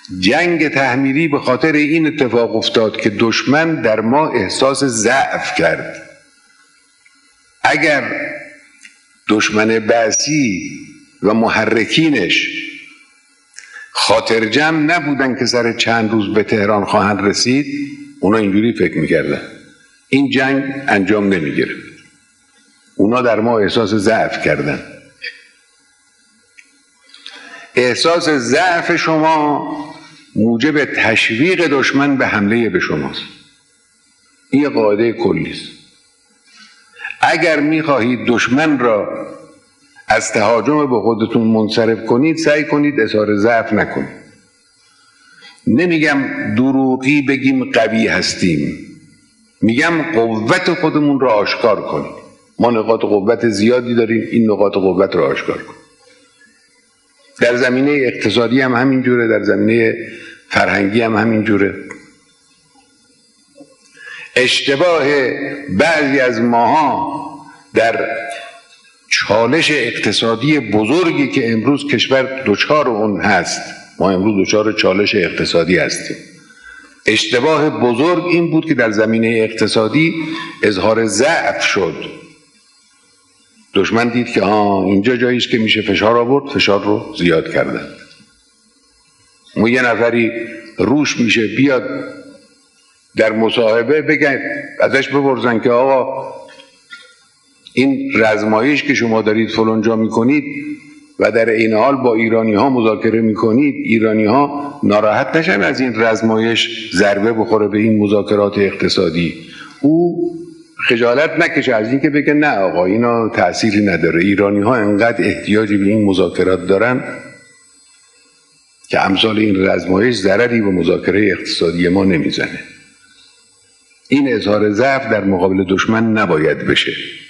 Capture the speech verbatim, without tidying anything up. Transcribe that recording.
جنگ تحمیلی به خاطر این اتفاق افتاد که دشمن در ما احساس ضعف کرد. اگر دشمن بعثی و محرکینش خاطر جمع نبودن که سر چند روز به تهران خواهند رسید، اونا اینجوری فکر میکردن این جنگ انجام نمیگیره. اونا در ما احساس ضعف کردن. احساس ضعف شما موجب تشویق دشمن به حمله به شماست. این یه قاعده کلی است. اگر میخواهید دشمن را از تهاجم به خودتون منصرف کنید، سعی کنید اظهار ضعف نکنید. نمیگم دروغی بگیم قوی هستیم، میگم قوت خودمون را آشکار کنیم. ما نقاط قوت زیادی داریم، این نقاط قوت را آشکار کنیم. در زمینه اقتصادی هم همینجوره، در زمینه فرهنگی هم همینجوره. اشتباه بعضی از ماها در چالش اقتصادی بزرگی که امروز کشور دچار اون هست، ما امروز دچار چالش اقتصادی هستیم، اشتباه بزرگ این بود که در زمینه اقتصادی اظهار ضعف شد. دشمن دید که آه اینجا جاییست که میشه فشار آورد، فشار رو زیاد کردن. ما یه نفری روش میشه بیاد در مصاحبه بگن، ازش بپرسن که آقا این رزمایش که شما دارید فلان جا میکنید و در این حال با ایرانی ها مذاکره میکنید، ایرانی ها ناراحت نشن از این رزمایش ضربه بخوره به این مذاکرات اقتصادی؟ او خجالت نکشه از این که بگه نه آقا اینا تأثیری نداره، ایرانی ها انقدر احتیاجی به این مذاکرات دارن که امثال این رزمایش ضرری به مذاکره اقتصادی ما نمیزنه. این اظهار ضعف در مقابل دشمن نباید بشه.